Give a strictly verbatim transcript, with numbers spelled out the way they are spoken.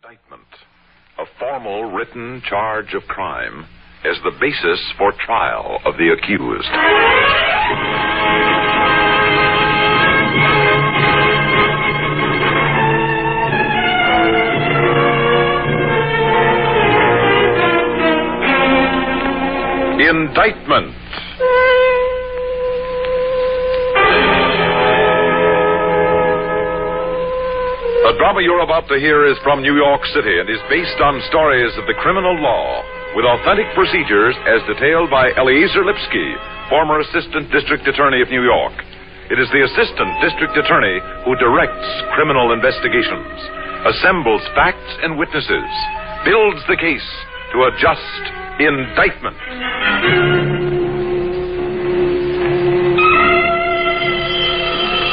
Indictment, a formal written charge of crime, as the basis for trial of the accused. Indictment. The drama you're about to hear is from New York City and is based on stories of the criminal law, with authentic procedures as detailed by Eliezer Lipsky, former Assistant District Attorney of New York. It is the Assistant District Attorney who directs criminal investigations, assembles facts and witnesses, builds the case to a just indictment.